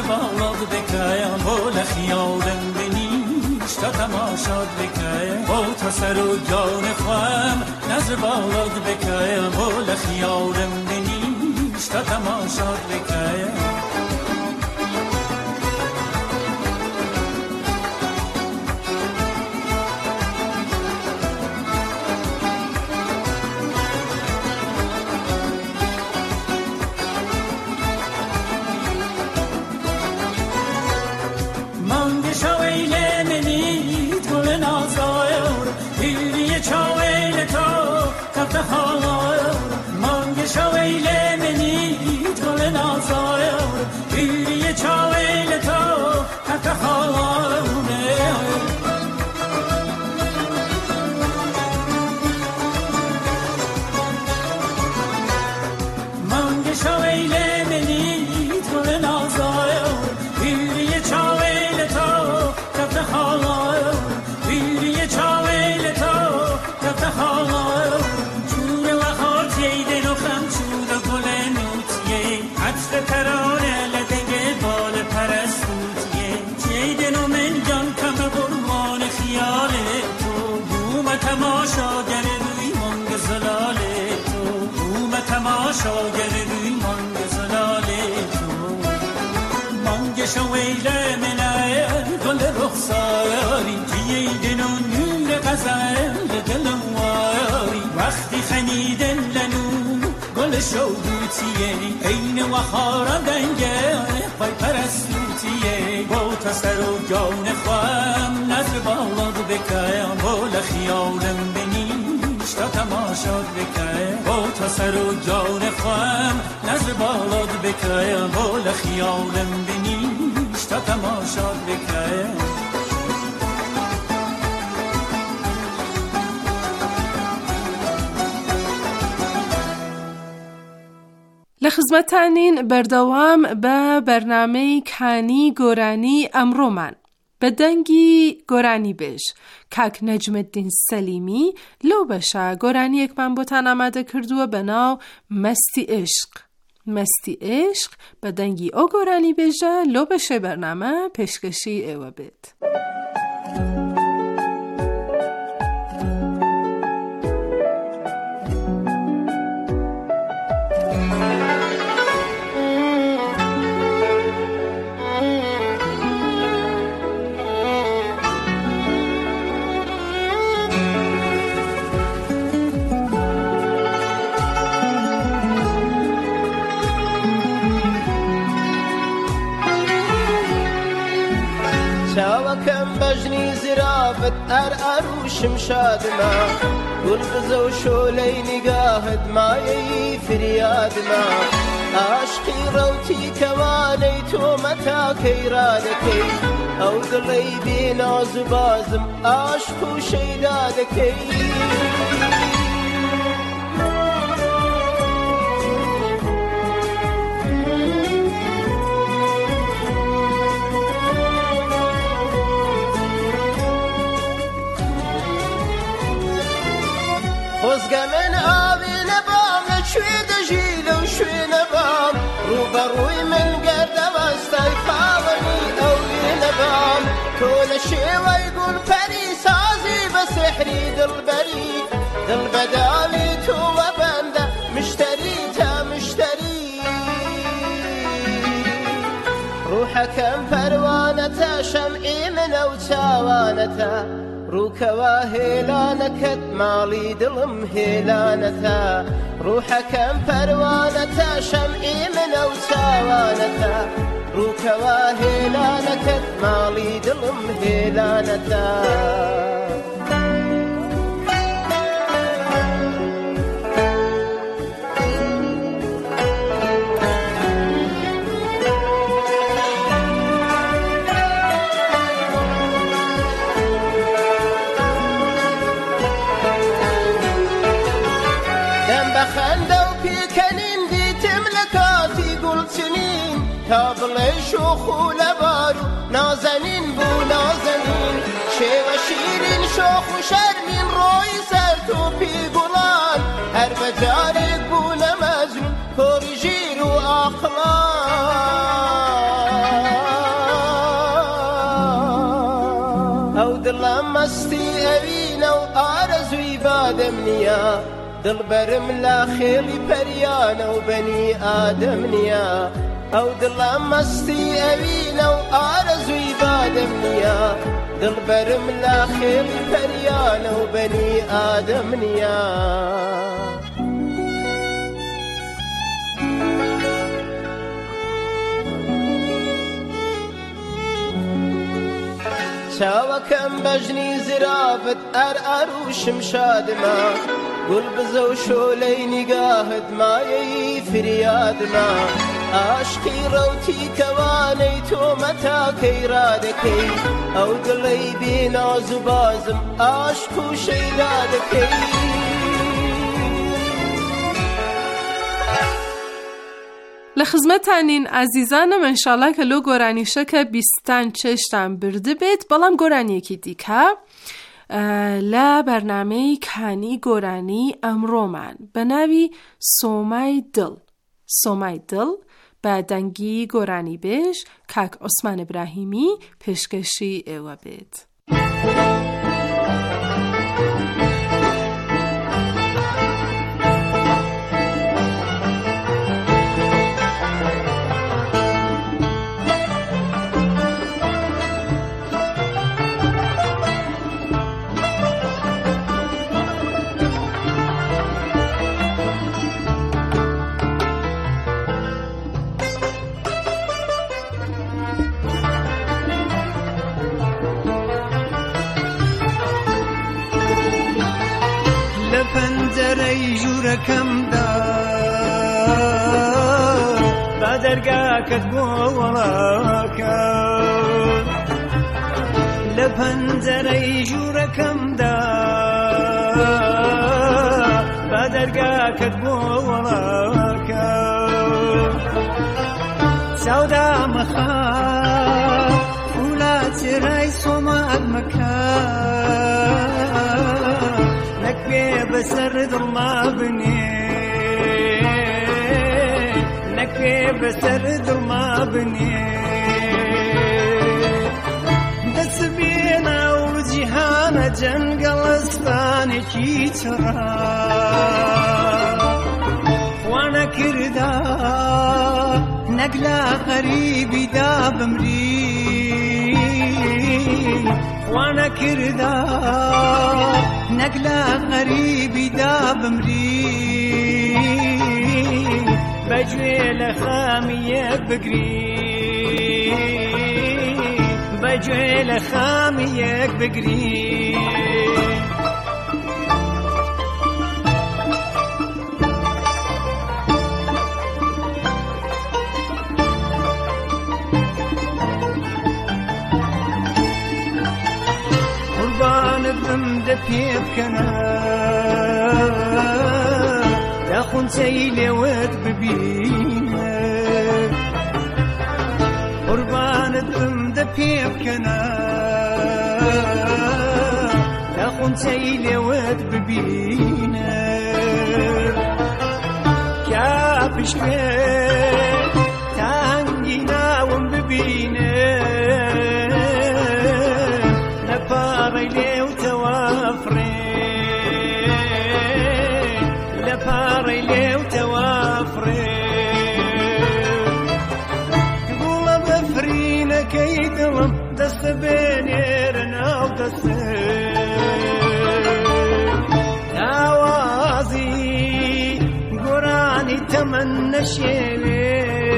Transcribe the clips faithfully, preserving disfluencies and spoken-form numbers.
باڵات بکەیە بۆ لە خیاڵم بنیش تا تەماشات بکەیە بۆ تا سەر و گیان خوام نەزر باڵات بکەیە بۆ لە خیاڵم بنیش تا تەماشات بکەیە شاگر روی مانگ زلاله تو مانگ شویله منه گل رخساری که دن و نور غزل دلم واری وقتی خنیدن لنو گل شوگوتیه این وخارا دنگه پای پرستوتیه با تسر و جان خوام نظر بالاد بکایم با لخیالم بنیش تا تماشاد بکایم با تسر و جان خوام نظر بالاد بکایم با لخیالم بنیش تا تماشاد بکایم لخزمتانین بردوام با برنامه کانی گورانی امرومان بدنگی گورانی بش کاک نجم الدین سلیمی لو بشا گورانی یک من بوتن آمده کردو به ناو مستی عشق مستی عشق بدنگی او گورانی بشه لو بشه برنامه پیشکشی ایوه بید شاوكم بجني زرافت أر أروشم شادما قل بزو شوليني قاهد ما يي فريادما عاشقي روتي كواني تو متى كيرادكي أو قلبي ناز بازم عاشقو شيدادكي خزق من آبي نبام لشوي دجيل وشوي نبام روبروي من قرد واستاي فاضني أولي نبام كل شي ويقول فري سازي بسحري دل بري دل بدالي تو وبنده مشتريتها مشتري روحك پروانتا شمعي من او تاوانتا روكوا هيلانكت مالي دلم هيلانتا روحك پروانتا شمعي من او تاوانتا روكوا هيلانكت مالي دلم هيلانتا تابلي شوخو لبارو نازنين بو نازنين شي وشيرين شوخو شرمين روي سرتو بيقولان هر بجاريك بو لمجنون كوريجيرو أقلان دڵم مەستی ئەوینە و ئارەزووی بادەم نییە دڵبەرم لا خێڵی پەریانە و بەنی ئادەم نییە ئەو دڵم مەستی ئەوینە و ئارەزووی بادەم نییە دڵبەرم لا خێڵی پەریانە و بەنی ئادەم نییە چاوەکەم بەژنی زرافت ئەر ئەروشم شادمە گوڵ بزە و شۆلەی نیگاهت مایەی فریادمە عاشقی ڕەوتی کەوانەی تۆ مەتاکەی ڕادەکەی ئەو دڵەی بێناز و بازم عاشق و شەیدا دەکەی لە خزمەتانین ئازیزانم ئینشاڵڵا کە لۆ گۆرانیشەکە بیستان چێشتان برده بێت بەڵام گۆرانیەکی دیکە لە بەرنامەی کانی گۆرانی ئەمڕۆمان بە ناوی سۆمای دڵ سۆمای دڵ بە دەنگی گۆرانی بێژ کاک عوسمان ئیبراهیمی پێشکەشی ئێوە بێت. پەنجەرەی ژوورەکەمدا با دەرگاکەت بۆ وەڵاکەم لە پەنجەرەی ژوورەکەمدا با دەرگاکەت بۆ وەڵاکەم چاودا مەخا فولات چێرای سۆمال مەکە بسر دڵما بنێ نەکوێ بەسەر دڵما بنێ دەست بێنە و جیهانە جەنگەڵستانێکی چڕا خوا نەکردا نەگلا غەریبیدا بمری خوا نەکردا نەگلا غەریبیدا بمری بەگوێ لە خامیەک بگری بەگوێ لە خامیەک بگری دە پێ بکەنە یا خونچەی لێوت ببینە قوربانت بم دە پێ بکەنە یا خونچەی لێوت ببینە کا پشتێ تانگی ناوم ببینە لە پاڕەی لێو پارەی لێو تەوافرێ گوڵە بەفرینەکەی دڵم دەستە بێنێرە ناو دەستێ ئاوازی گۆرانی تەمەن نەشێوێ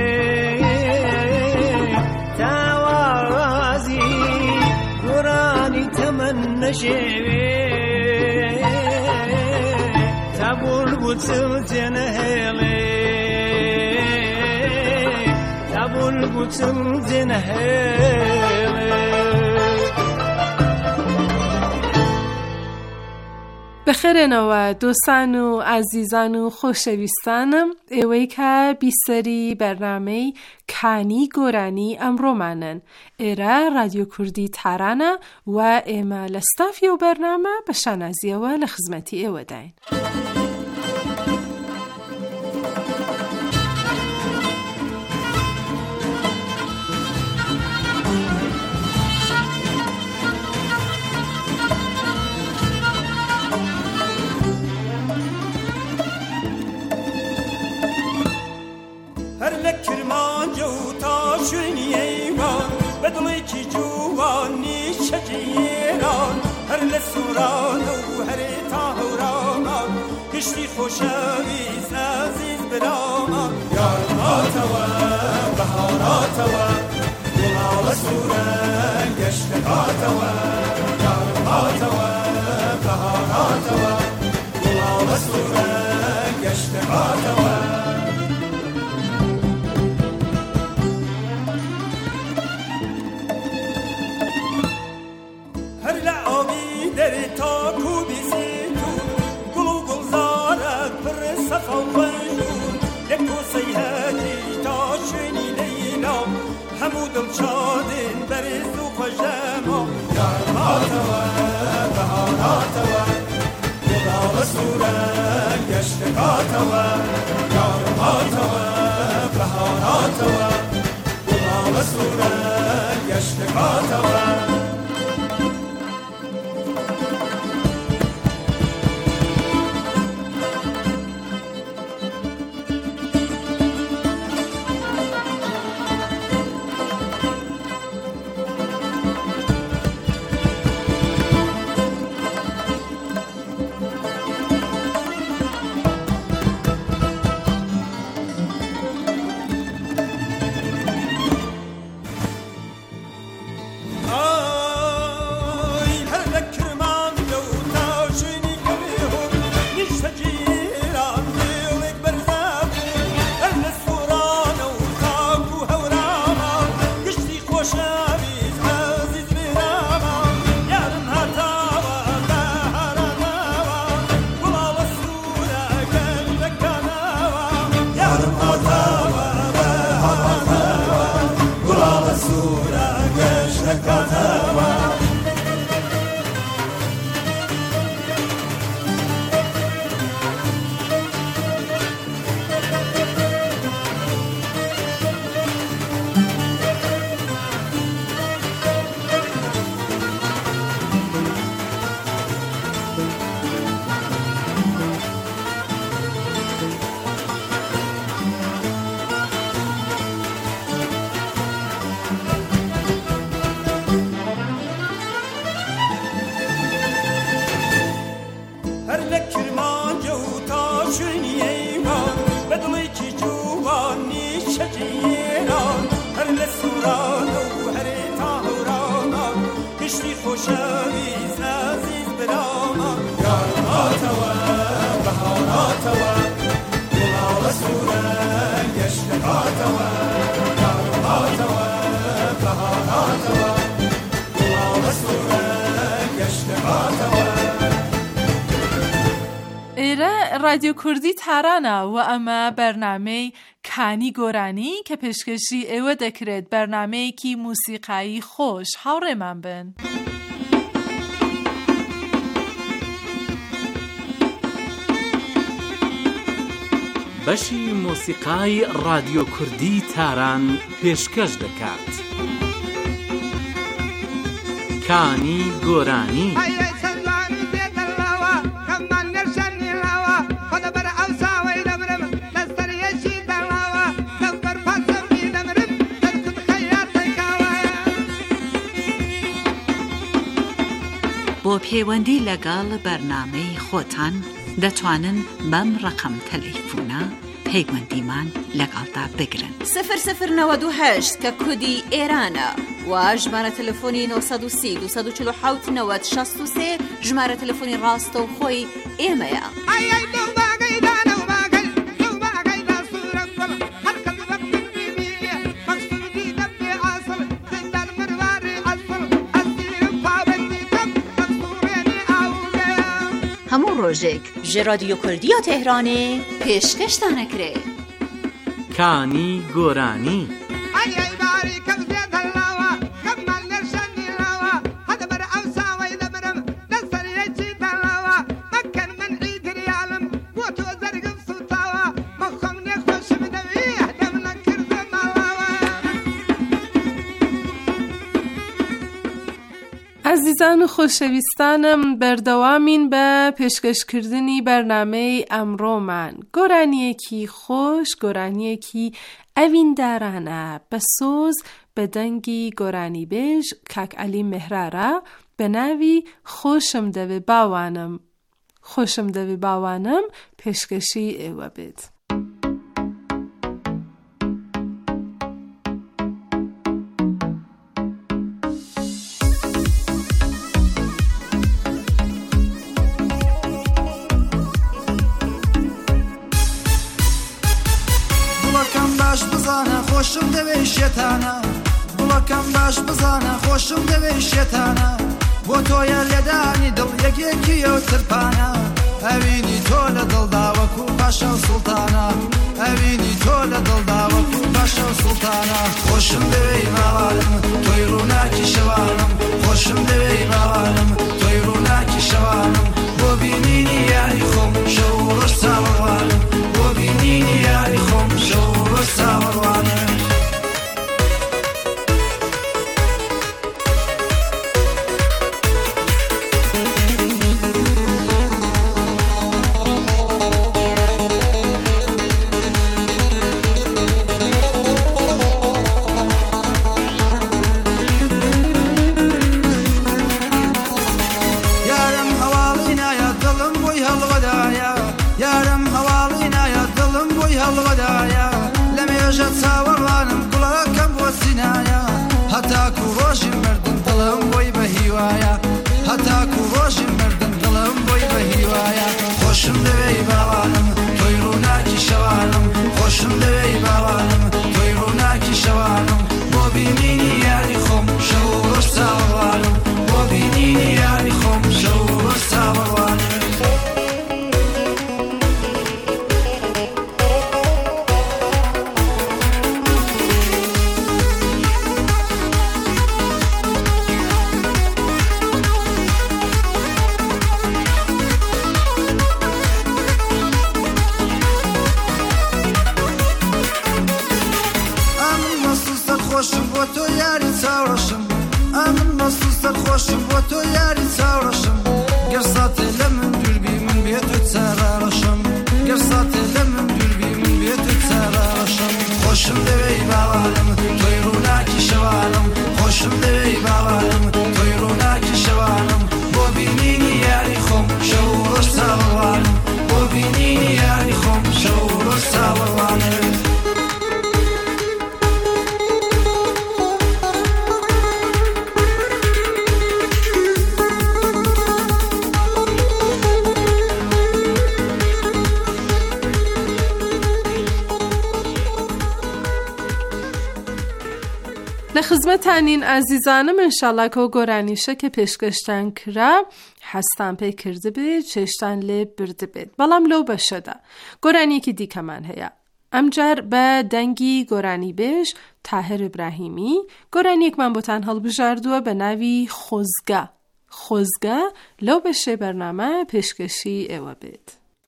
تاوازی گۆرانی تەمەن نەشێوێ بوتل جنهلي تابول بوتل جنهلي بخێرێنەوە دۆستان و ئازیزان و خۆشەویستانم ئێوەی کە بیسەری بەرنامەی کانی گۆرانی ئەمڕۆمانن ئێرە رادیۆ کوردی تارانە و ئێمە لە ستافی و بەرنامە بە شانازیەوە لە خزمەتی ئێوەداین. چونی ایوان بدلی کی جوانی چجیران هر لسوران و هر تاهران کشتی خوشویز عزیز برامان یار آتوا بهاراتوا گلال سوران گشت آتوا یار آتوا بهاراتوا گلال سوران گشت آتوا تا کو بیزیتون گلو گلزارت پر صفا وجود یک کوسی هدی تا چنی لیلا همو دل چادین بریز و خوشما یار آتوا بهاراتوا گلال سوران گشت آتوا یار آتوا بهاراتوا گلال سوران گشت آتوا رادیو کوردی تارانە و ئەمە بەرنامەی کانی گۆرانی کە پێشکەشی ئێوە دەکرێت بەرنامەیەکی موسیقایی خۆش هاوڕێمان بن. بەشی موسیقای رادیۆ کوردی تاران پێشکەش دەکات. کانی گۆرانی بۆ پەیوەندی لەگەڵ بەرنامەی خۆتان دەتوانن بەم ڕقم تەلەیفۆنە پەیوەندیمان لەگەڵدا بگرن. سفر سفر نەوە دوو هەشت کە کودی ئێرانە و ژمارە تەلەفۆنی نۆ سەد و سی دو سەد و چل و حەوت نەوەت شەست و سێ ژمارە تەلەفۆنی ڕاستە و خۆی ئێمەیە. هەموو ڕۆژێک ji رادیۆ کوردیە تهرانê pêşkeştan ekirê. کانی گۆرانی عزیزان و خۆشەویستانم بەردەوامین بە پێشکەشکردنی بەرنامەی ئەمڕۆمان. گۆرانیەکی خۆش، گۆرانیەکی ئەویندارانە بە سۆز بە دەنگی گۆرانی بێژ کاک عەلی مهرارە بە ناوی خۆشم دەوێ باوانم. خۆشم دەوێ باوانم پێشکەشی ئێوە بێت. باش بزانە خۆشم دەوێ شێتانە بڵەکەم باش بزانە خۆشم دەوێ شێتانە بۆ تۆیە لێدانی دڵ یەکێکی ئەو ترپانە ئەوینی تۆ لە دڵدا وەکو پاشە و سوڵتانە ئەوینی تۆ لە دڵدا وەکو پاشە و سوڵتانە خۆشم دەوێ باوانم تۆی ڕووناکی شەوانم خۆشم دەوێ باوانم تۆی ڕووناکی شەوانم بۆ بینینی یاری خۆم شەو و ڕۆژ چاوەڕوانم بۆ بینینی یاری خۆم شەو و ڕۆژ چاوەڕوانم هەتاکو ڕۆژی مردن دڵم بۆی بە هیوایە هەتاکو ڕۆژی مردن دڵم بۆی بە هیوایە خۆشم دەوێ باوانم تۆی ڕووناکی شەوانم خۆشم دەوێ باوانم تۆی ڕووناکی شەوانم بۆ بینینی یاری خۆم شەو و ڕۆژ چاوەڕوانم بۆ بینینی یاری خۆم شەو و ڕۆژ چاوەڕوانم خۆشم بۆ تۆ یاری چاوەڕەشم ئەمن مەستوو سەرخۆشم بۆ تۆ یاری چاوەڕەشم گەر ساتێ لە من دووربی من بێت و چاڕەڕەشم گەر ساتێ لە من دووربی من بێت و چاڕەڕەشم خۆشم دەوێ باوانم تۆی ڕووناکی شەوانم خۆشم دەوێ باوانم تۆی ڕووناکی شەوانم بۆ بینینی یاری خۆم شەو و ڕۆژ چاوەڕوانم بۆ بینینی یاری خۆم شەو و ڕۆژ چاوەڕوانم لە خزمەتانین ئازیزانم ئینشاڵڵا کە گۆرانیشە کە پێشکەشتان کرا حەستان پێی کردبێت چێشتان لێ بردبێت بەڵام لەو بەشەدا گۆرانیەکی دیکەمان هەیە ئەمجار بە دەنگی گۆرانی بێژ تاهر ئیبراهیمی گۆرانیەکمان بۆتان هەڵبژاردووە بە ناوی خۆزگە خۆزگە لەو بەشێ بەرنامە پێشکەشی ئێوە بێت.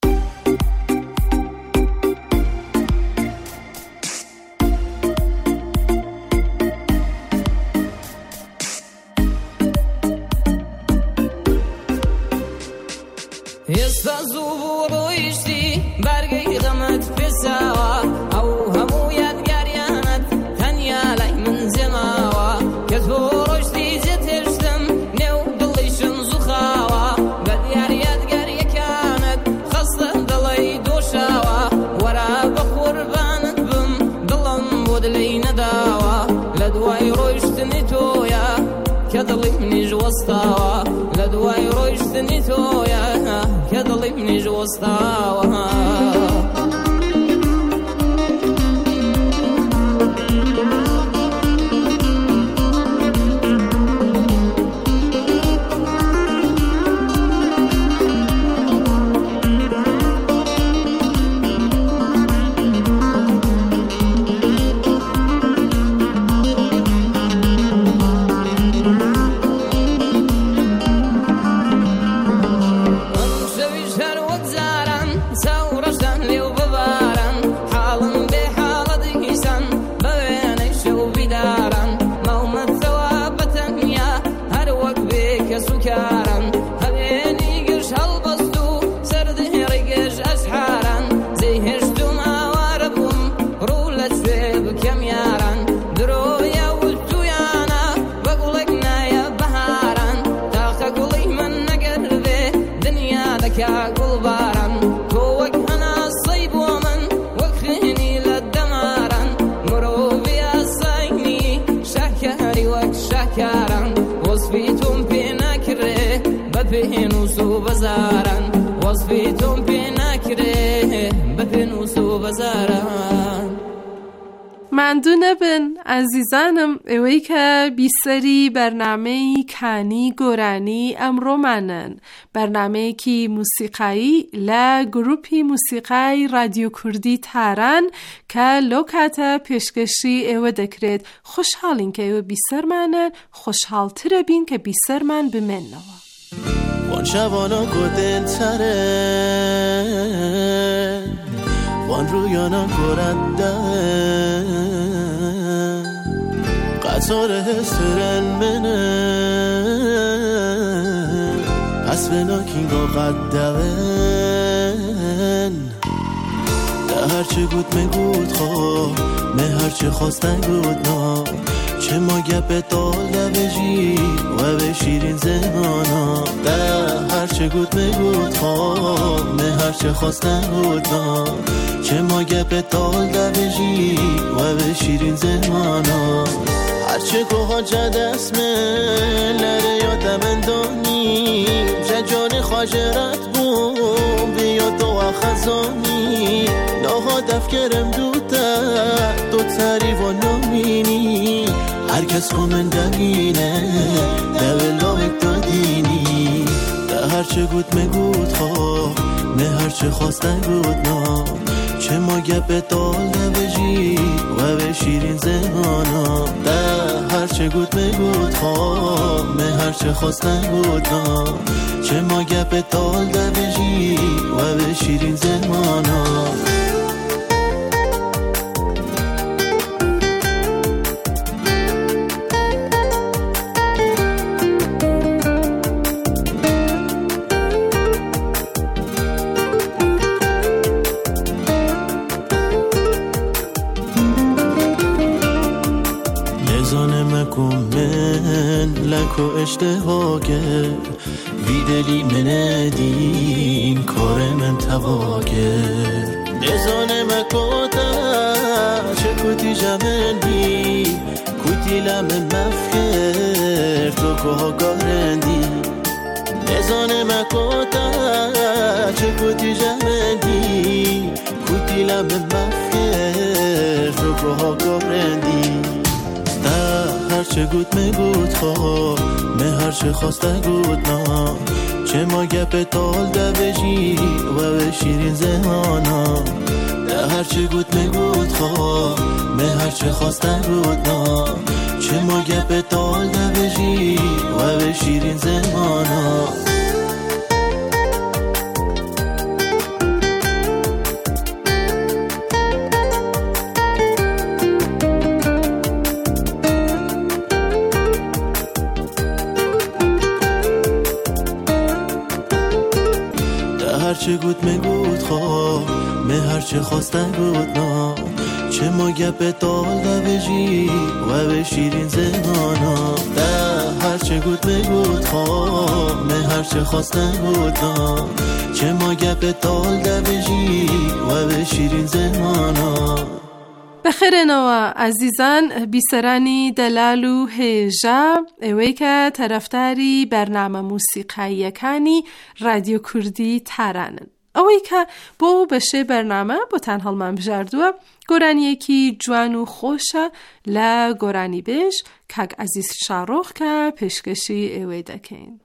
ئێستا زوو بوو ڕۆیشتی بەرگەی غەمت پێساوە ئەو هەموو یادگاریانت تەنیا لای من جێماوە کە تۆ ڕۆیشتی جێت هێشتم نێو دڵیشم زووخاوە بەدیار یادگاریەکانت خەستە دڵی دۆشاوە وەرە بە قوربانت بم دڵم بۆ دلەی نەداوە لە دوای ڕۆیشتنی تۆیە کە دڵی منیش وەستاوە لە دوای ڕۆیشتنی تۆیە کە دڵی منیش وەستاوە So کاران وصفیتون پی نکره بپینوس و بزارن وصفیتون پی نکره بپینوس و بزارن مندونه بن عزیزانم اوی که بیسری برنامه کانی گورانی امرو منن برنامه کی موسیقایی ل گروپی موسیقای رادیو کردی تاران که لوکاتا پیشکشی او دکرد خوشحالین که او بیسر منن خوشحال تر بین که بیسر من بمن نوا وان شبانا گودن تره وان رویانا گرنده قطار هسترن منه پس بنا کینگا قدون ده هرچه گود مگود خواه مه هرچه خواستن گود نا چه ما گپ داله بجی و به شیرین زمانا ده هرچه گود مگود خواه مه هرچه خواستن گود نا چه ما گپ داله بجی و به شیرین زمانا هرچه گوها جد اسمه لره یادم اندانی ججان خاجرت بوم بیاد دو خزانی ناها دفکرم دوتا دو تری و نامینی هر کس کومن دمینه دولامک دادینی ده هرچه گود مگود خواه نه هرچه خواستن گود نا چه ما گپ داله بجی و به شیرین زمانا ده هرچه گود مگود خواه نه هرچه خواستن گود نا چه ما گپ داله بجی و به شیرین زمانا لکو اشتهاگه ویدلی مندین کار من تواگه نزانه مکوتا چه کتی جمن بی کتی لمن مفکر تو که گارندی نزانه مکوتا چه کتی جمن بی کتی لمن مفکر تو که گارندی هرچه گود مگود خواه نه هرچه خواسته گود نا چه ما گپ دال ده بجی و به شیرین زمانا ده هرچه گود مگود خواه نه هرچه خواسته گود نا چه ما گپ دال ده بجی و به شیرین زمانا هرچه گود مگود خواه مه هرچه خواستن گود نا چه ما گپ داله بجی و به شیرین زمانا ده هرچه گود مگود خواه مه هرچه خواستن گود نا چه ما گپ داله بجی و به شیرین زمانا بخیر نوا عزیزان بیسرانی دلالو هیجا اوی که طرفداری برنامه موسیقی کانی رادیو کردی ترانن اوی که بو بشه برنامه با تنحال من بجردوه گرانی یکی جوان و خوشه ل گرانی بیش که عزیز شاروخ که پیشکشی اوی دکین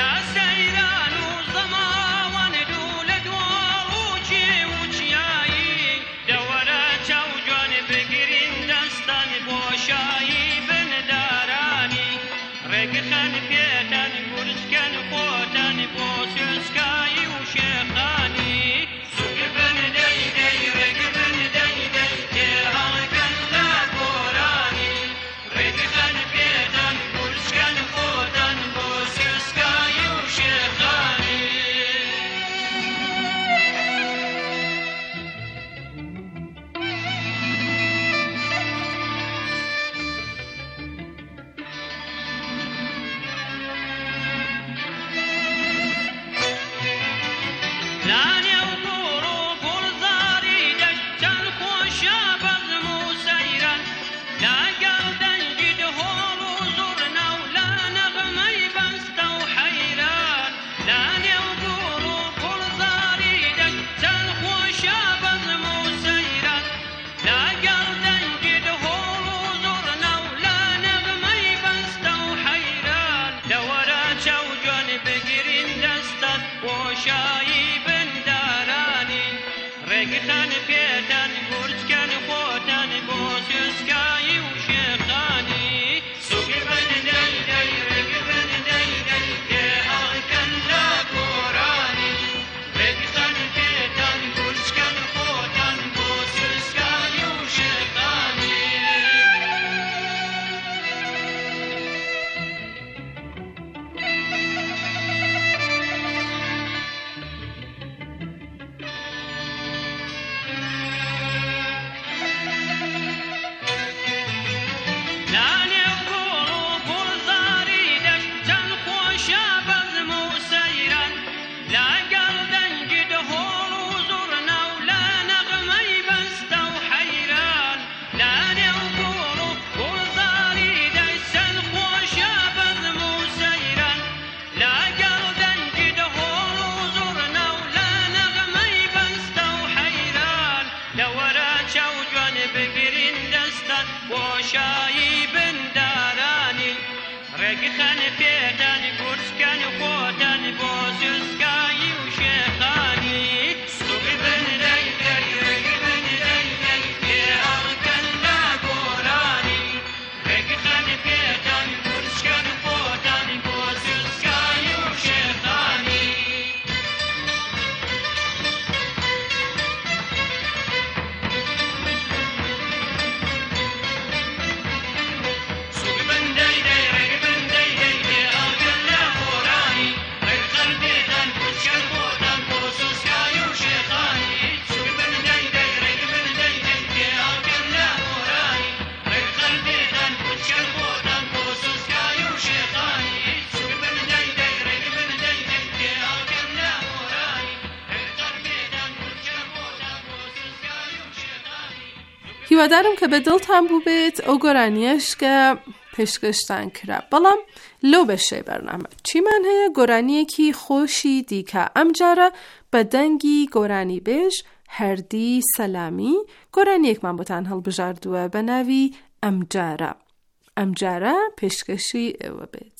هیوادارم کە بەدڵتان بوو بێت ئەو گۆرانیەش کە پێشکەشتان کرا. بەڵام لەو بەشەی بەرنامە چیمان هەیە؟ گۆرانیەکی خۆشی دیکە. ئەم جارە بە دەنگی گۆرانی بێژ هەردی سەلامی گۆرانیەکمان بۆتان هەڵبژاردووە بە ناوی ئەمجارە. ئەمجارە پێشکەشی ئێوە بێت.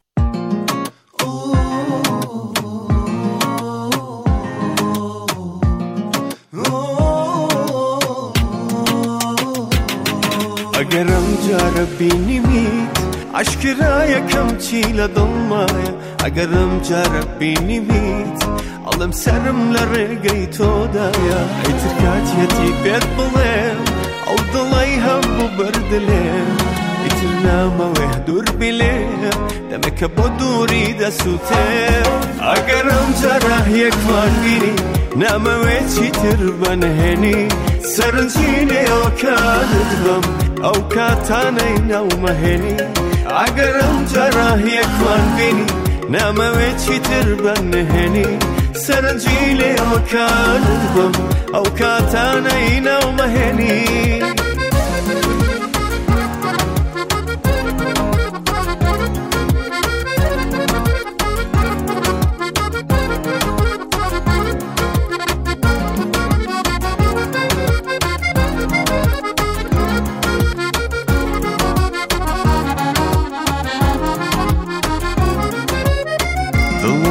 ئەگەرم جارە بینیمیت عشکرا یەکەم چی لە دڵمایە، ئەگەرم جارە بینیمیت ئەڵم سرم لە ڕێگەی تۆدایە، ئەیتر کاتیەتی پێت بڵێم ئەو دڵی هەبوو بەردلێم، ئیتر نامەوێ دوور بلێم دەمێکە بۆ دووری دەسووتێم. ئەگەرم جارە یەکمان بینی نامەوێ چیتر بەنهێنی، سەرنجینێ ئۆکانت بم ئەو کاتانەی ناومەهێنی. ئەگەرم جارە یەکمان بینی نامەوێ چیتر بەنهێنی، سەرنجی لێ ئۆکانت بم ئەو کاتانەی ناومەهێنی.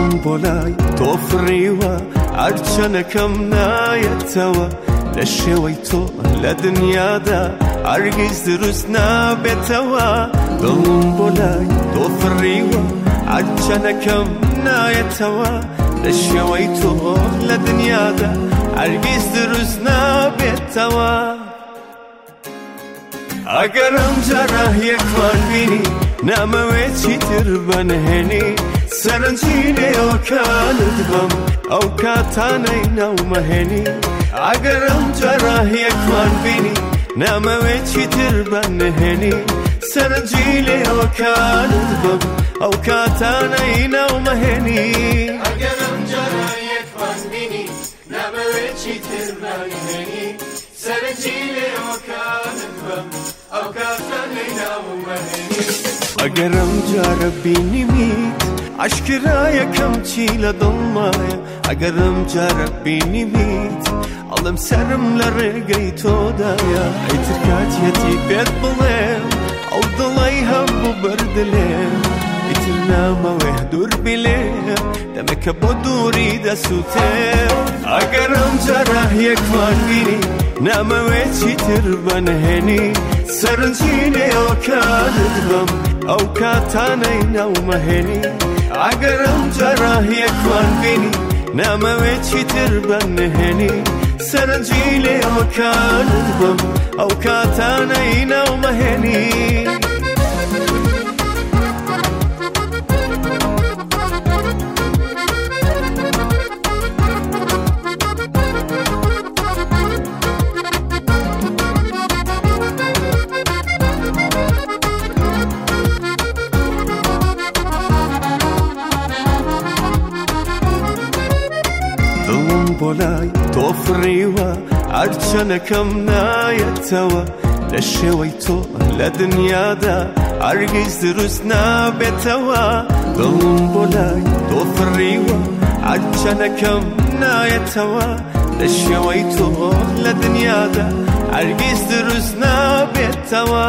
دڵم بۆ لای تۆ فڕیوە هەرچەنەکەم نایەتەوە لە شێوەی تۆ لە دنیادا هەرگیز دروست نابێتەوە دڵم بۆ لای تۆ فڕیوە هەرچەنەکەم نایەتەوە لە شێوەی تۆ لە دنیادا هەرگیز دروست نابێتەوە ئەگەرم جارە یەکمان بینی نامەوێت چیتر بەنهێنی سەرنجی لێوەکانت بم ئەو کاتانەی ناومەهێنی ئەگەرم جارە یەکمان بینی نامەوێت چیتر بەنهێنی سەرنجی لێوەکانت بم ئەو کاتانەی ناومەهێنی ئەگەرم جارە یەکمان بینی نامەوێت چیتر بەنهێنی سەرنجی لێوەکانت بم ئەو کاتانەی ناومەهێنی ئەگەرم جارە بینیمیت عشکرا یەکەم چی لە دڵمایە ئەگەرم جارە بینیمیت ئەڵێم سەرم لە ڕێگەی تۆدایە ئەیتر کاتیەتی پێت بڵێم ئەو دڵی هەبوو بەردلێم ئیتر نامەوێ دوور بلێم دەمەکە بۆ دووری دەسووتێم ئەگەرم جارە یەکمان بینی نامەوێت چیتر بەنهێنی سەرنجی لێوەکانت بم ئەو کاتانەی ناومەهێنی ئەگەرم جارە یەکمان بینی نامەوێت چیتر بەنهێنی سەرنجی لێوەکانت بم ئەو کاتانەی ناومەهێنی بۆ لای تۆ فڕیوە هەرچەنەکەم نایەتەوە لە شێوەی تۆ لە دنیادا هەرگیز دروست نابێتەوە دڵم بۆ لای تۆ فڕیوە هەرچەنەکەم نایەتەوە لە شێوەی تۆ لە دنیادا هەرگیز دروست نابێتەوە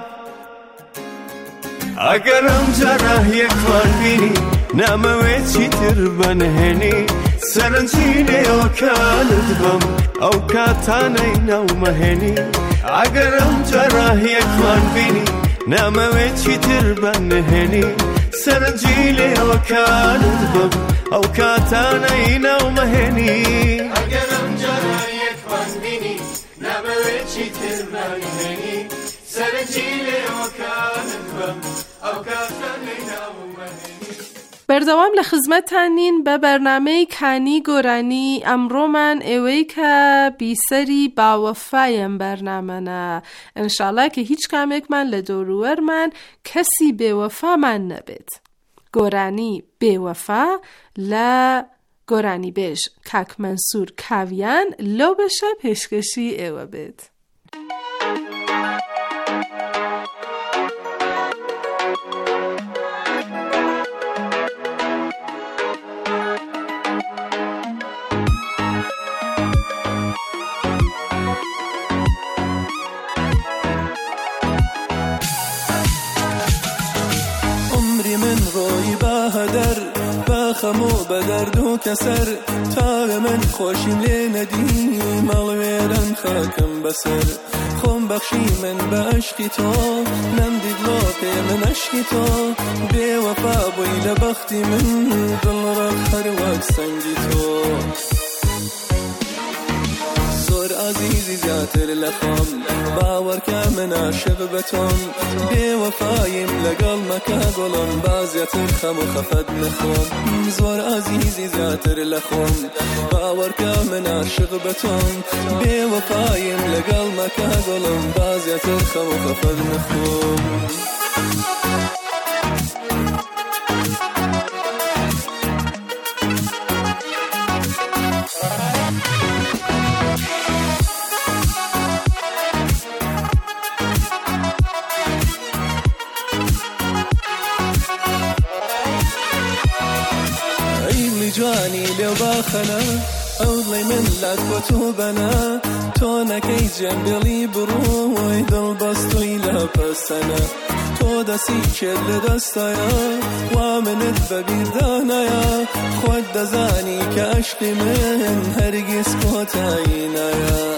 ئەگەرم جارە یەکمان بینی نامەوێت چیتر بەنهێنی سەرنجی لێوەکانت بم ئەو کاتانەی ناومەهێنی ئەگەرم جارە یەکمان بینی نامەوێت چیتر بەنهێنی سەرنجی لێوەکانت بم ئەو کاتانەی ناومەهێنی ئەگەرم جارە یەکمان بینی نامەوێت چیتر بەنهێنی سەرنجی لێوەکانت بم ئەو کاتانەی ناومەهێنی بەردەوام لە خزمەتانین بە بەرنامەی کانی گۆرانی ئەمڕۆمان ئێوەی کە بیسەری باوەفایەم بەرنامەنە ئینشاڵڵا کە هیچ کامێکمان لە دۆروەرمان کەسی بێوەفامان نەبێت گۆرانی بێوەفا لە گۆرانی بێژ کاک مەنسوور کاویان لەو بەشە پێشکەشی ئێوە بێت. خەمۆ بە دەرد و کەسەر تاوێ من خۆشیم لێ نەدی ماڵوێران خاکم بەسەر خۆم بەخشی من بە عشقی تۆ نەمدیدڵۆ پێ من عشقی تۆ بێوەفا بووی لە بەختی من دڵڕەق هەر وەک سەنگی تۆ زۆر عەزیزی زیاتر لە خۆم باوەڕکە من عاشق بە تۆم بێوەفایم لەگەڵ مەکە گوڵم بازیاتر خەم و خەفەت نەخۆم زۆر عەزیزی زیاتر لە خۆم باوەڕکە من عاشق بە تۆم بێوەفایم لەگەڵ مەکە گوڵم بازیاتر خەم و خەفەت نەخۆم جوانی لێو باخەنە ئەو دڵی من لات بۆ تۆ بەنە تۆ نەکەی جێمبێڵی بڕۆی دڵبەستووی لە پەسەنە تۆ دەسی کێت لە دەستایە وا منت بەبیردانایە خود دزانی که عشقی من هرگز کۆتایی نایە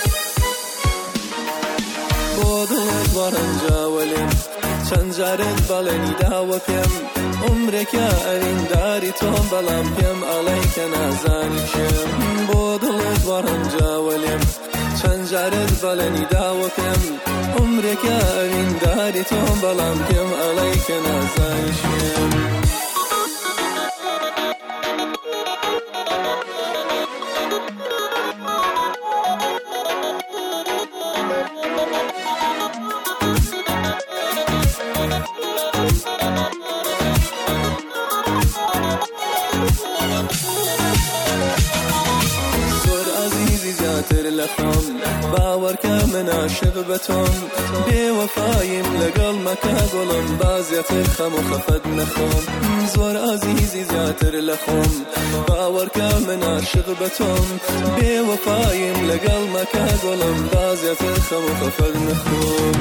بۆ دڵت وەڕەنجاوەلێم چەند جارت بەڵێنی داوە پێم عمرێکە ئەرینداری تۆم بەڵام پێم ئەڵێی کە نازانی کێم بۆ دڵت وەڕەنجاوەلێم چەند جارت بەڵێنی داوە پێم عمرێکە ئەرینداری تۆم بەڵام پێم ئەڵێی کە نازانی کێم باوەڕکە من عاشق بە تۆم بێوەفایم لەگەڵ مەکە گوڵم بازیاتر خەم و خەفەت نەخۆم زۆر ئازیزی زیاتر لە خۆم باوەڕکە من عاشق بە تۆم بێوەفایم لەگەڵ مەکە گوڵم بازیاتر خەم و خەفەت نەخۆم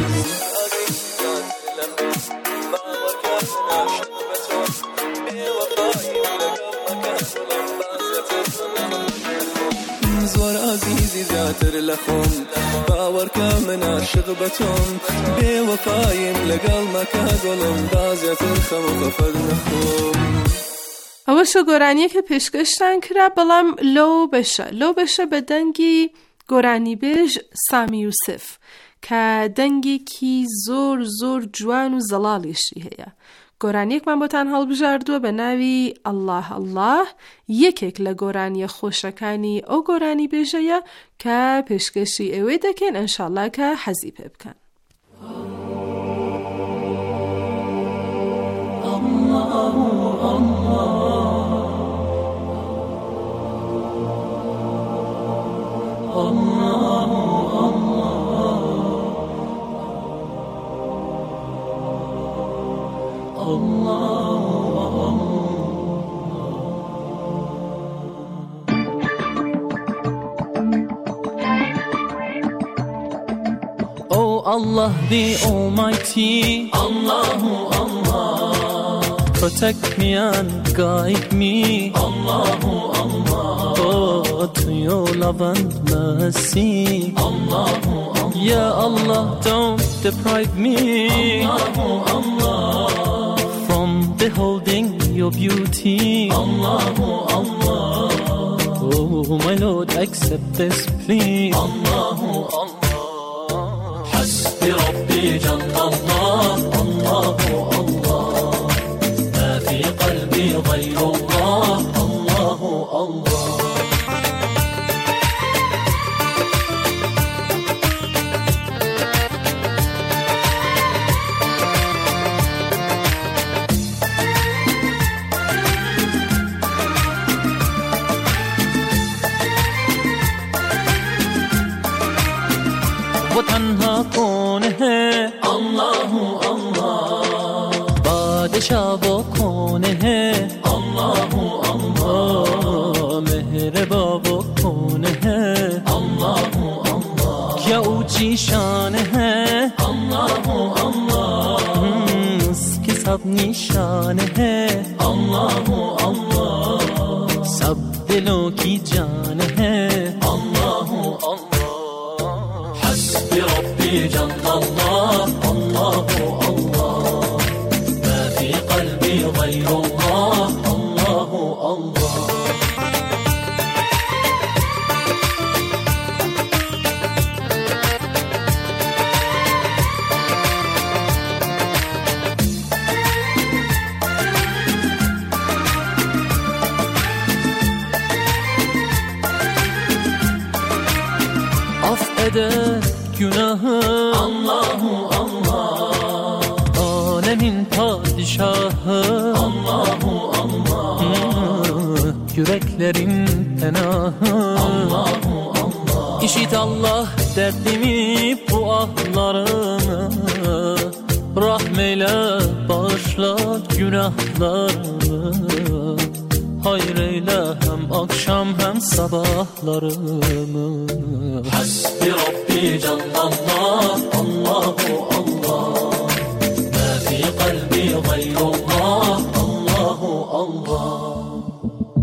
زۆر ئازیزی زیاتر لە خۆم باوەڕکە من عاشق بە تۆم بێوەفایم لەگەڵ مەکە گوڵم بازیاتر خەم و خەفەت نەخۆم. ئەوە شە گۆرانیە کە پێشکەشتان کرا بەڵام لەو بەشە لەو بەشە بە دەنگی گۆرانی بێژ سامی یوسف کە دەنگێکی زۆر زۆر جوان و زەڵاڵیشی هەیە. گۆرانیەکمان بۆتان هەڵبژاردووە بە ناوی ئەڵڵاه ئەڵڵاه، یەکێک لە گۆرانیە خۆشەکانی ئەو گۆرانی بێژەیە کە پێشکەشی ئێوەی دەکەن ئەنشاءڵڵا کە حەزی پێ بکەن. Allah the Almighty, Allahu Allah, protect me and guide me, Allahu Allah, oh, to your love and mercy, Allahu Allah, Ya Allah, don't deprive me, Allahu Allah, from beholding your beauty, Allahu Allah, oh my Lord, accept this plea, Allahu Allah. بربي جل الله الله الله ما في قلبي غير الله الله الله वो तन्हा कौन है अल्लाह अल्लाह, बादशाह वो कौन है अल्लाह अल्लाह, मेहरबा वो कौन है अल्लाह अल्लाह, क्या ऊंची शान है अल्लाह अल्लाह, उसकी सब निशान है अल्लाह अल्लाह, सब दिलों की जान है अल्लाह अल्लाह। بربي جل الله الله الله ما في قلبي غير الله الله الله. affeder günahı Allahu Allah, alemin padişahı Allahu Allah, yüreklerin penahı Allahu Allah. İşit Allah derdimi, bu ahlarımı, rahmeyle bağışla günahlarımı, hayır eyle hem akşam hem sabahlarımı. Hasbi Rabbi Cellallah, Allahu Allah, ma fi kalbi gayrullah, Allahu Allah.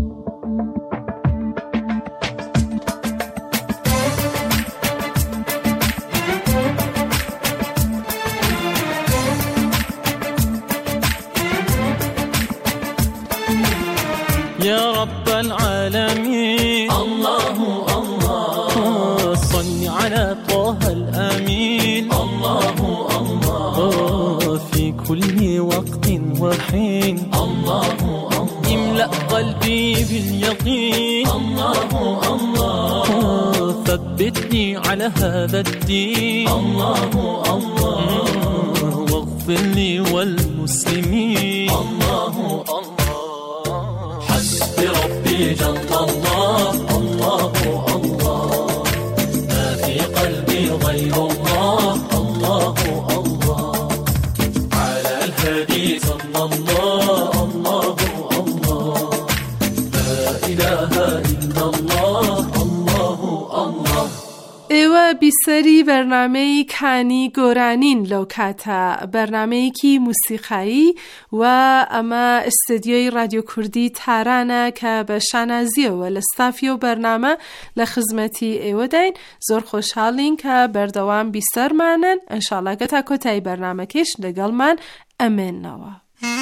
يا رب العالمين. الله الله صل على طه الأمين. الله الله في كل وقت وحين. الله الله املأ قلبي باليقين. الله الله ثبتني على هذا الدين. الله الله واغفر لي والمسلمين. الله الله حسبي ربي جل الله. الله الله ما في قلبي غير الله. الله الله على الهادي صلى الله. الله الله لا إله إلا الله. الله الله ئێوە بیسەری بەرنامەی کانی گۆرانین لەو کاتە، بەرنمەیەکی موسیقایی و ئەمە ئستدیۆی رادیۆ کوردی تارانە کە بە شانازیەوە لە ستافی و بەرنامە لە خزمەتی ئێوەداین. زۆر خۆشحاڵین کە بەردەوام بیسەرمانن. ئەنشاڵڵا کە تا کۆتایی بەرنامەکەش لەگەڵمان ئەمێننەوە.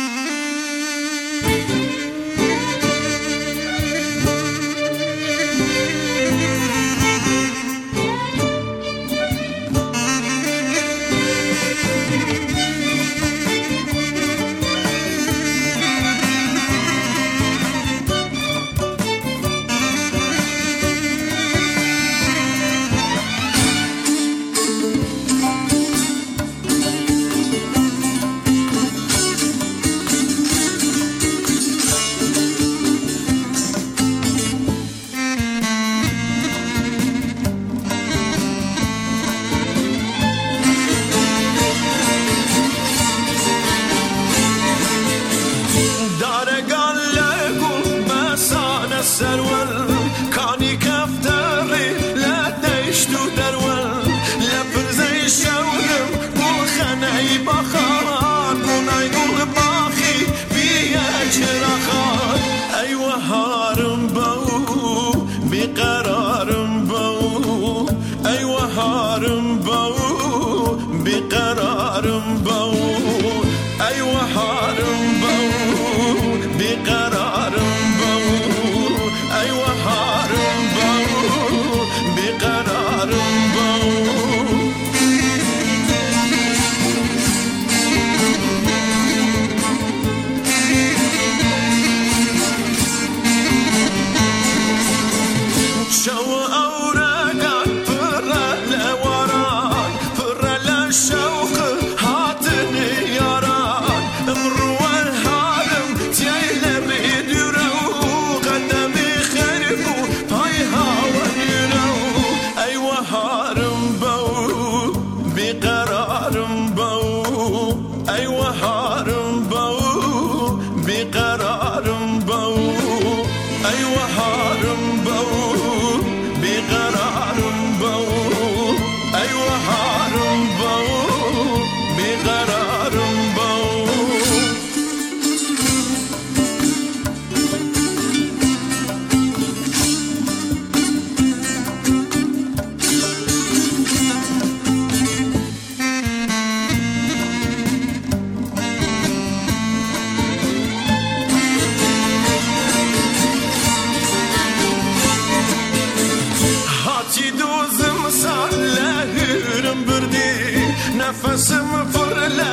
نفسم فرلا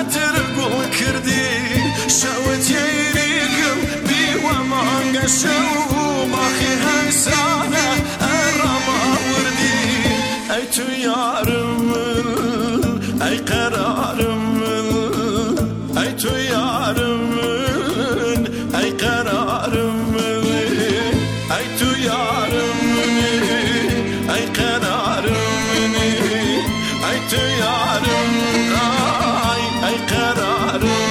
أترقل كردي شوت يريقم بي ومانق شو باخي هنسانة الرما وردي أي تيارم أي قرارم أي تيارم أي قرارم أي تيارم أي قرارم أي تيارم أي أي قرارم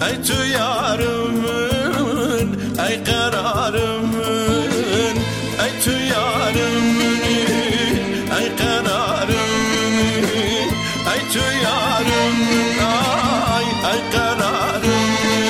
ای تو یارم من ای قرارم من ای تو یارم من ای قرارم من ای تو یارم من ای ای قرارم من.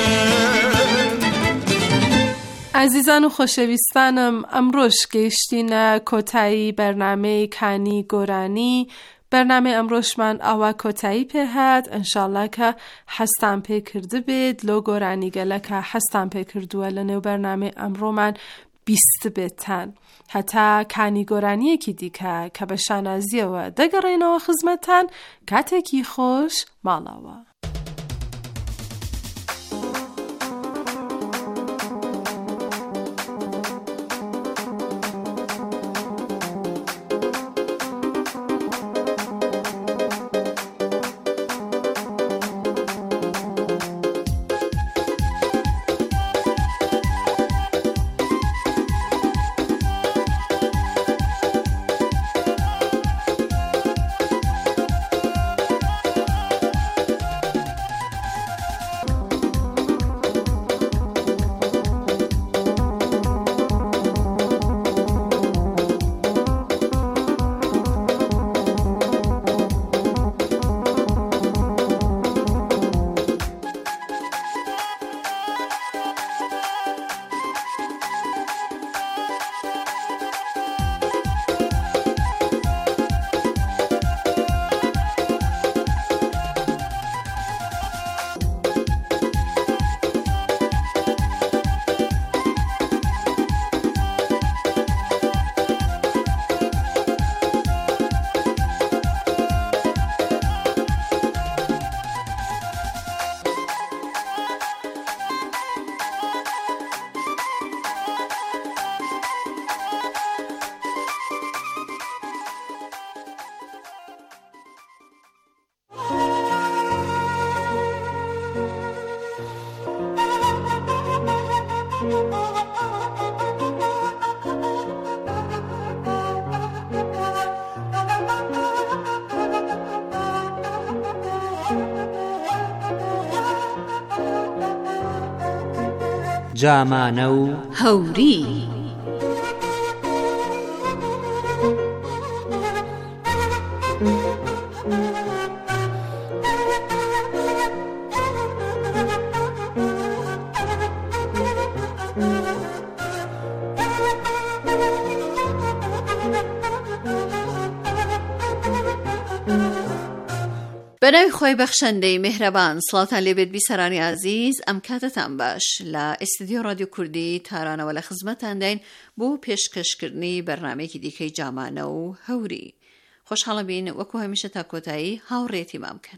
عزیزان و خوشویستانم، امروز گشتین کۆتایی برنامه کانی گۆرانی. برنامه امروشمان ئاوا کۆتایی پێ هات. ئینشاءالله کە حەستان پێ کرد بێت لۆ گۆرانی گەلەکە حەستان پێ کردووە لە نێو بەرنامەی ئەمڕۆمان بیست بێتان. هەتا کانی گۆرانیەکی دیکە کە بە شانازیەوە دەگەڕێنەوە خزمەتان. کاتێکی خۆش ماڵەوە. جامانە و هەوری. بەناوی خۆی بەخشەندەی میهرەبان، سڵاتان لێبێت بیسەرانی عزیز. ئەم کاتتان باش. لە ئێستودیۆ رادیۆ کوردی تارانەوە لە خزمەتان داین بۆ پێشکەشکردنی بەرنامەیەکی دیکەی جامانە و هەوری. خۆشحاڵە بین وەکو هەمیشە تا کۆتایی هاوڕێتی مام بکەن.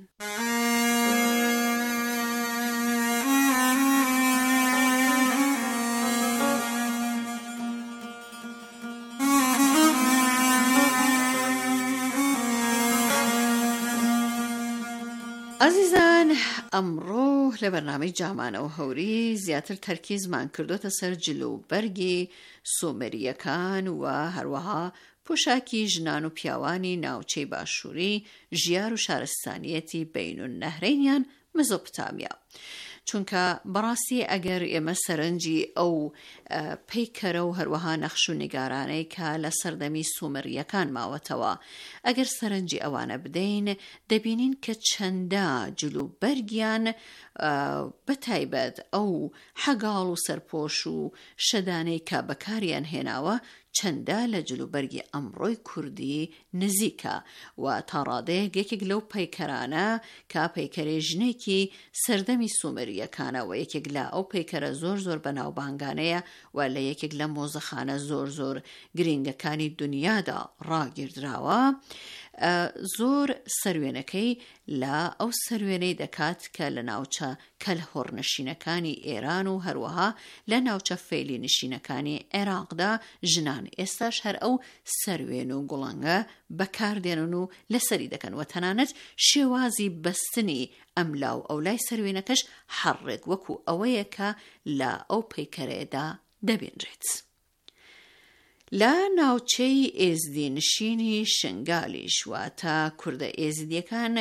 عزیزان، ئەمڕۆ لە بەرنامەی جامانە و هەوری زیاتر تەرکیزمان کردوتە سەر جلوبەرگی سومریەکان و هەروەها پۆشاکی ژنان و پیاوانی ناوچەی باشووری ژیار و شارستانیەتی بین النەهرەینیان مەزۆپۆتامیا. چونکە بەڕاستی ئەگەر ئێمە سەرنجی ئەو پەیکەرە و هەروەها نەخش و نگارانەی کە لە سەردەمی سومریەکان ماوەتەوە ئەگەر سەرنجی ئەوانە بدەین، دەبینین کە چەندە جلوبەرگیان بەتایبەت ئەو حەگاڵ و سەرپۆش و شەدانەی کە بەکاریان هێناوە چەندە لە جلوبەرگی ئەمڕۆی کوردی نزیکە و تا ڕادەیەک یەکێک لەو پەیکەرانە کە پەیکەرەی ژنێکی سەردەمی سومریەکانە و یەکێک لە ئەو پەیکەرە زۆر زۆر بەناوبانگانەیە و لە یەکێک لە مۆزەخانە زۆر زۆر گرنگەکانی دنیادا ڕاگیردراوە. زۆر سەروێنەکەی لە ئەو سەروێنەی دەکات کە لە ناوچە کەلهۆڕنشینەکانی ئێران و هەروەها لە ناوچە فێلی نشینەکانی عێراقدا ژنان ئێستاش هەر ئەو سەروێن و گوڵەنگە بەکاردێنن و لەسەری دەکەن و تەنانەت شێوازی بەستنی ئەم لاو ئەو لای سەروێنەکەش حەڕێک وەکو ئەوەیە کە لە ئەو پەیکەرەیەدا دەبێنرێت. لە ناوچەی ئێزدی نشینی شنگالیش واتە کوردە ئێزدیەکان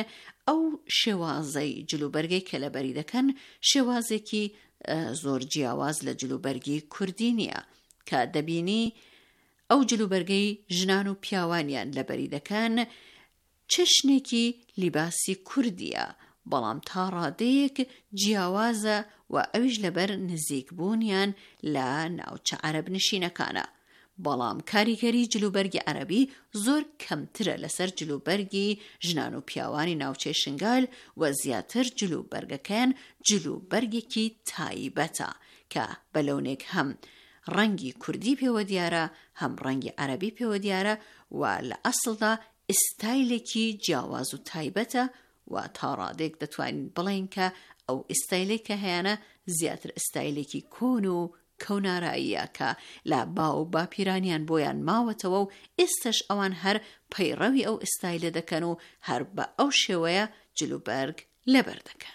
ئەو شێوازەی جلوبەرگەی کە لەبەری دەکەن شێوازێکی زۆر جیاواز لە جلوبەرگی کوردی نییە کە دەبینی ئەو جلوبەرگەی ژنان و پیاوانیان لەبەری دەکەن چەشنێکی لیباسی کوردیە، بەڵام تا ڕادەیەک جیاوازە و ئەویش لەبەر نزیکبوونیان لە ناوچە عەرەب نشینەکانە. بەڵام کاریگەری جلوبەرگی عەرەبی زۆر کەمترە لەسەر جلوبەرگی ژنان و پیاوانی ناوچەی شنگال و زیاتر جلوبەرگەکەیان جلوبەرگێکی تایبەتە کە بەلەونێک هەم ڕەنگی کوردی پێوە دیارە هەم ڕەنگی عەرەبی پێوە دیارە و لە ئەسڵدا ئستایلێکی جیاواز و تایبەتە و تا ڕادێک دەتوانین بڵێن کە ئەو ئستایلێک کە هەیەە زیاتر ئستایلێکی کۆن و کەوناراییە کە لە باو باپیرانیان بۆیان ماوەتەوە و ئێستش ئەوان هەر پەیڕەوی ئەو ئستایلە دەکەن و هەر بە ئەو شێوەیە جلوبەرگ لەبەر دەکەن.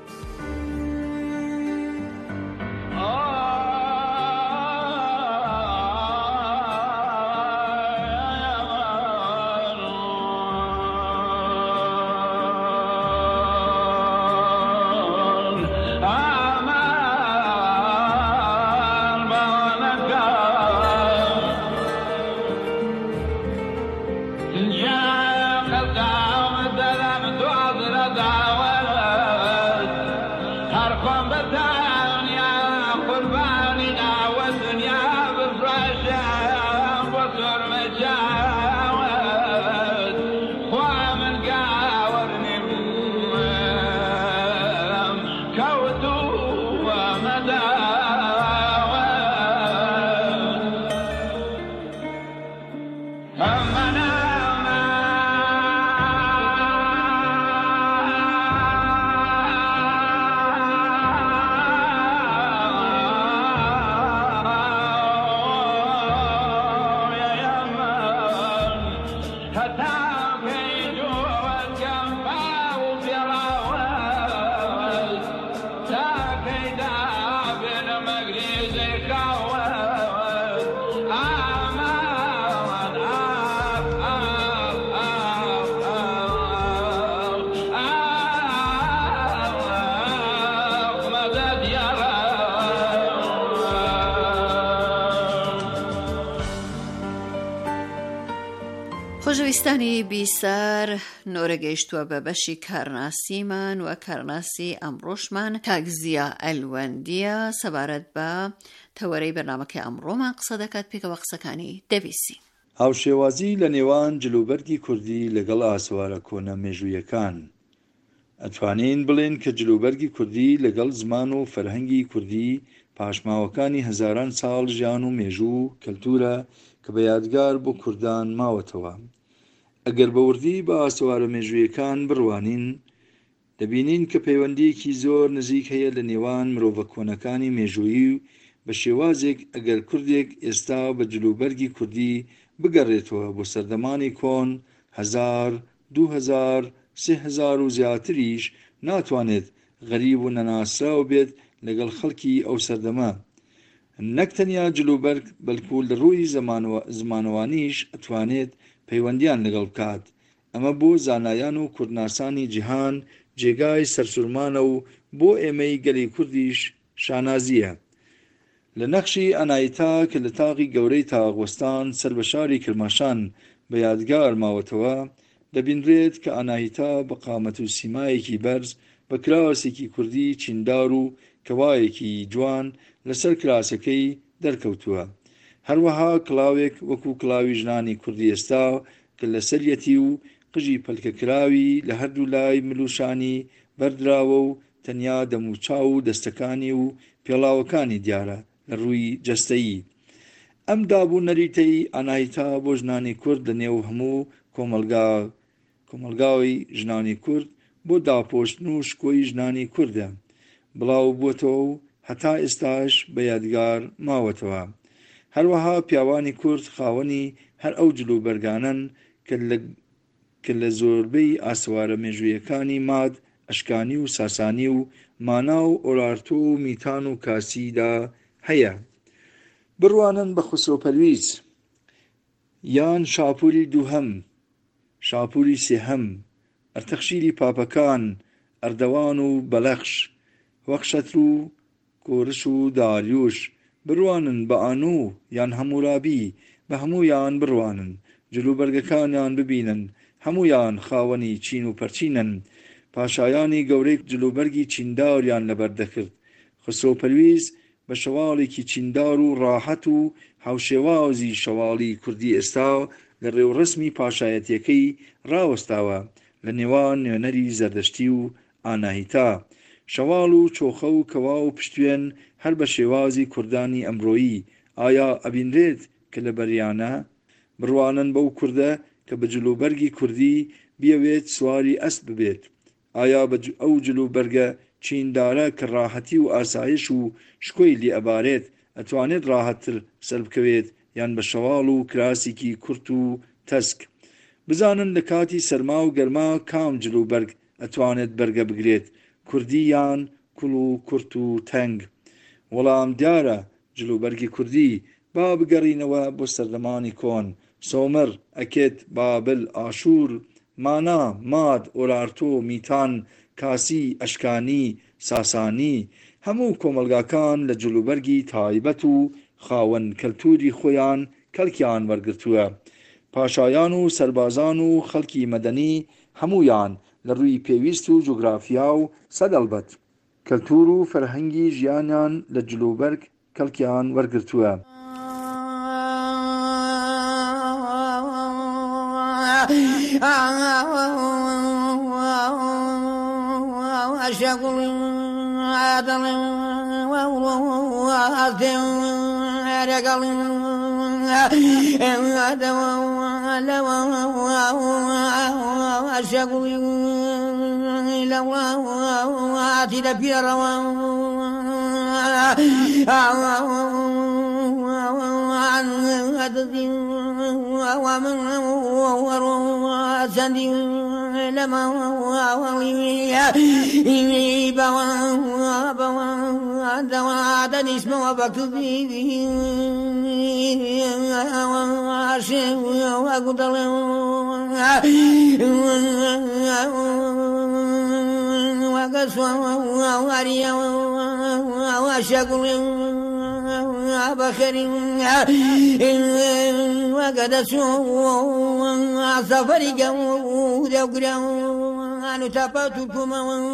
خۆشەویستانی بیسار نۆرەگەیشتووە بە بەشی کارناسیمان و کارناسی ئەمڕۆشمان تاگزیە ئەلوەندیە سەبارەت بە تەوەرەی بەرنامەکەی ئەمڕۆمان قسە دەکات پێکەوە قسەکانی دەبیسی. هاوشێوازی لە نێوان جلوبەرگی کوردی لەگەڵ ئاسوارە کۆنە مێژوویەکان. ئەتوانین بڵێن کە جلوبەرگی کوردی لەگەڵ زمان و فەرهەنگی کوردی پاشماوەکانی هەزاران ساڵ ژیان و مێژوو کەلتورە کە بە یادگار بۆ کوردان ماوەتەوە. ئەگەر بەوردی بە ئاسوارە مێژوویەکان بڕوانین دەبینین کە پەیوەندیەکی زۆر نزیک هەیە لە نێوان مرۆڤە کۆنەکانی مێژوویی و بە شێوازێک ئەگەر کوردێک ئێستا بە جلوبەرگی کوردی بگەڕێتەوە بۆ سەردەمانی کۆن هەزار دوو هەزار سێ هەزار و زیاتریش ناتوانێت غەریب و نەناسراو بێت لەگەڵ خەڵکی ئەو سەردەمە. نەک تەنیا جلوبەرگ بەلکو لە ڕووی زمانەوانیش ئەتوانێت پەیوەندیان لەگەڵ بکات. ئەمە بۆ زانایان و کوردناسانی جیهان جێگای سەرسوورمانە و بۆ ئێمەی گەلی کوردیش شانازیە. لە نەخشی ئەنایتا کە لە تاقی گەورەی تاغوستان سەر بە شاری کرماشان بە یادگار ماوەتەوە دەبینرێت کە ئەناهیتا بە قامەت و سیمایەکی بەرز بە کراسێکی کوردی چیندار و کەوایەکی جوان لەسەر کراسەکەی دەرکەوتووە. هەروەها کڵاوێک وەکو کڵاوی ژنانی کوردی ئێستا کە لە سەرەتی و قژی پەلکەکراوی لە هەردوو لای ملوشانی بەردراوە و تەنیا دەموچاو و دەستەکانی و پێڵاوەکانی دیارە لە ڕووی جەستەیی. ئەم دابوو نەریتەی ئەناهیتا بۆ ژنانی کورد لە نێو هەموو کۆمەلگاوی ژنانی کورد بۆ داپۆشتن و شکۆی ژنانی کوردە بڵاو بووەتەوە و هەتا ئێستاش بە یادگار ماوەتەوە. هەروەها پیاوانی کورد خاوەنی هەر ئەو جلوبەرگانن کە لە زۆربەی ئاسوارە مێژوویەکانی ماد ئەشکانی و ساسانی و مانا و ئۆرارتۆ و میتان و کاسیدا هەیە. بڕوانن بە خسرۆپەرویز یان شاپوری دووهەم، شاپوری سێهەم ئەرتەخشیری پاپەکان ئەردەوان و بەلەخش وەک شەتر و کۆرش و داریوش بڕوانن بە ئانوو یان هەمورابی بە هەموویان بڕوانن جلوبەرگەکانیان ببینن هەموویان خاوەنی چین و پەرچینن پاشایانی گەورەی جلوبەرگی چینداریان لەبەردەکرد خسرۆ پەرویز بە شەواڵێکی چیندار و ڕاحەت و هاوشێوازی شەواڵی کوردی ئێستا لە ڕێوڕسمی پاشایەتیەکەی ڕاوەستاوە لە نێوان نوێنەری زەردەشتی و ئاناهیتا شەواڵ و چۆخە و کەوا و پشتوێن هەر بە شێوازی کوردانی ئەمڕۆیی ئایا ئەبینرێت کە لە بەریانە بڕوانن بەو کوردە کە بە جلوبەرگی کوردی بیەوێت سواری ئەسپ ببێت ئایا ئەو جلوبەرگە چیندارە کە ڕاحەتی و ئاسایش و شکۆی لێ ئەبارێت ئەتوانێت ڕاحەتتر سەر بکەوێت یان بە شەواڵ و کراسێکی کورت و تەسک بزانن لە کاتی سەرما و گەرما کام جلوبەرگ ئەتوانێت بەرگە بگرێت کوردی یان کوڵ و کورت و تەنگ وەڵام دیارە جلوبەرگی کوردی با بگەڕینەوە بۆ سەردەمانی کۆن سۆمەر ئەکێت بابل ئاشوور مانا ماد ئۆرارتۆ میتان کاسی ئەشکانی ساسانی هەموو کۆمەلگاکان لە جلوبەرگی تایبەت و خاوەن کەلتوری خۆیان کەلکیان وەرگرتووە پاشایان و سەربازان و خەڵکی مەدەنی هەمویان لە ڕووی پێویست و جوگرافیا و سەدەڵبەت کەلتور و فەرهەنگی ژیانیان لە جلوبەرگ کەلکیان وەرگرتووە بخير وقد سوى سفري جود وقران أنا تبعتكم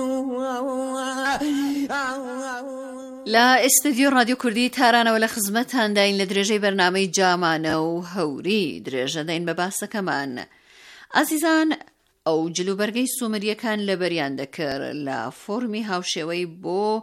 لا استديو راديو كردي تارانا ولا خزمتان داين لدرجة برنامج جامانا وهوري درجة داين بباسة كمان عزيزان ئەو جلوبەرگەی سومریەکان لە بەریان دەکرد لە فۆرمی هاوشێوەی بۆ